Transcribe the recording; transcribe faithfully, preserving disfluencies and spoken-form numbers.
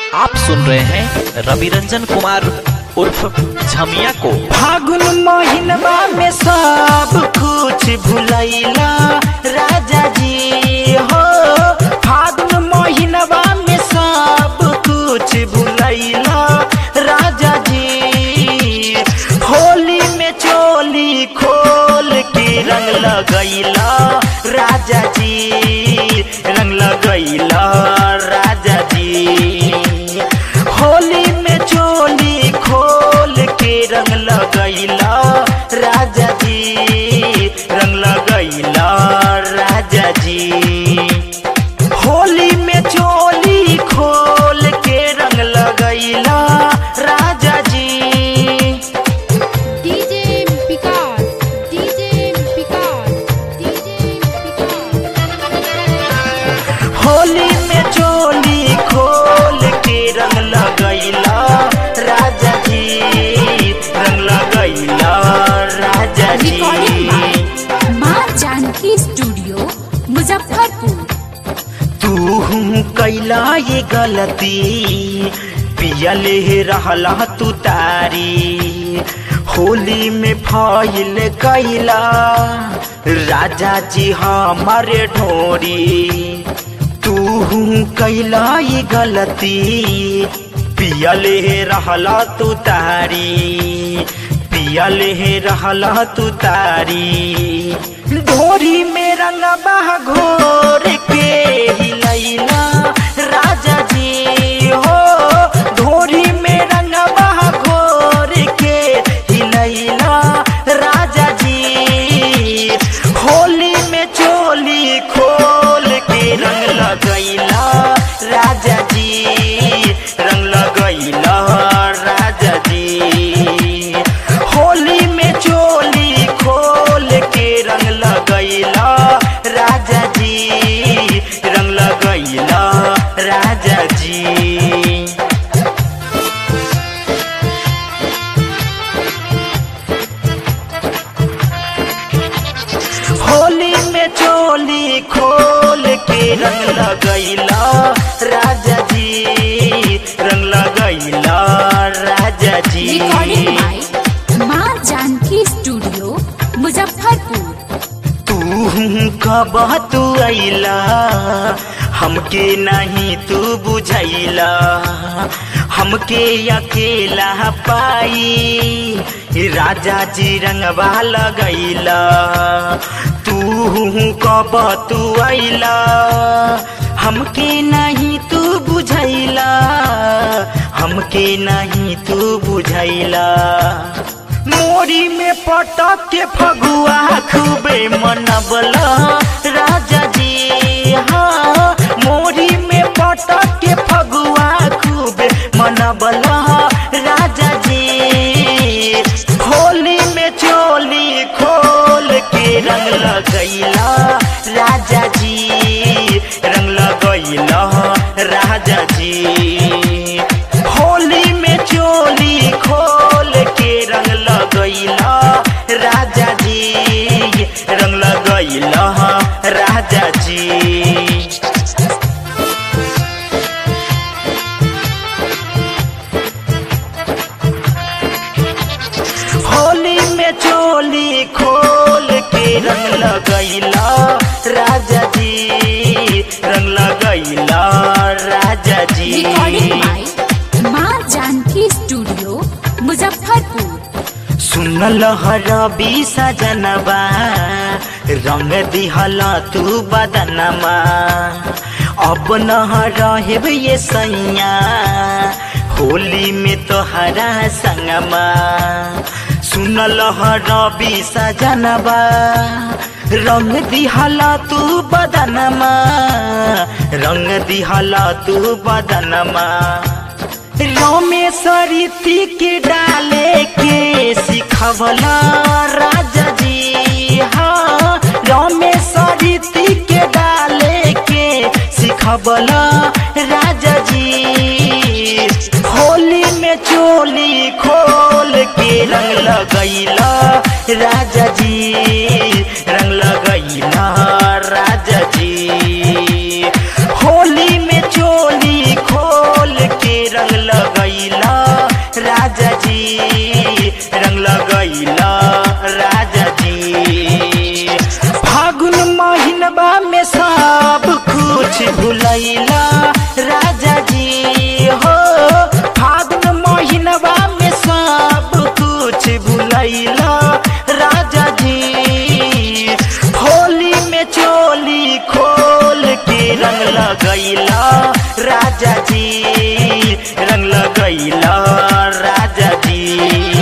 आप सुन रहे हैं रवि रंजन कुमार उर्फ झमिया को। फागुन महीनवा में सब कुछ भुलैला राजा जी हो। फागुन महीनवा में सब कुछ भुलैला राजा जी। होली में चोली खोल के रंग लगैला राजा जी, रंग लगैला राजा जी। होली में चोली खोल के रंग लगैला राजा जी, रंग लगैला राजा जी। होली में चोली खोल के रंग लगैला राजा जी। DJ Vikas, DJ Vikas, DJ Vikas. Holi में चोली खोल के रंग लगैला राजा जी, रंग लगैला राजा जी। रिकॉर्डिंग बाय माँ जानकी स्टूडियो मुजफ्फरपुर। तू कैला ये गलती पियले रहला तू तारी। होली में फैल कैला राजा जी हमारे ढोरी। तू कैला ये गलती पियले रहला तू तारी, पियले रहला तू तारी। ढोरी में रंगबा घोर के हिलैला राजा जी हो। ढोरी में रंगबा घोर के हिलैला राजा जी। होली में चोली खोल के रंग लगैला राजा जी, रंग लगैला राजा जी। होली में चोली खोल के रंग लगैला राजा जी, रंग लगैला राजा जी। होली में चोली खोल के रंग लगैला राजा जी, रंग लगैला राजा जी। रिकॉर्डिंग बाय माँ जानकी स्टूडियो मुजफ्फरपुर। तू कब तू अइला हमके नहीं तू बुझैला। हमके अकेला पाई राजा जी रंगवा लगैला। तू कब तू अइला हमके नहीं तू बुझैला, हमके नहीं तू बुझैला। मोरी में पटक के फगुआ खूबे मनबला राजा जी। हाँ, मोरी में पटक के फगुआ खूबे मनबला राजा जी। होली में चोली खोल के रंग लगैला राजा जी, रंग लगैला राजा जी। होली में चोली खोल के रंग लगैला राजा जी, रंग लगैला राजा जी। होली में चोली खोल के रंग लगैला राजा जी, रंग लगैला राजा जी। रिकॉर्डिंग बाय माँ जानकी स्टूडियो मुजफ्फरपुर। सुनल रवि सजनवा रंग दिहला तू बदनमा। अब न रहेब ये सैया होली में तोहरा संगमा। सुनल रवि सजनवा रंग दिहला तू बदनमा, रंग दिहला तू बदनमा। रमेश्वरी के डाले के सिखवला राजा जी। हाँ, रमेश्वरी के डाले के सिखवला राजा जी। होली में चोली खोल के रंग लगैला राजा जी, रंग लगैला राजा जी। होली में चोली खोल के भूलैला राजा जी हो, फागुन महीनवा में सब कुछ भूलैला राजा जी, होली में चोली खोल के रंग लगैला राजा जी, रंग लगैला राजा जी।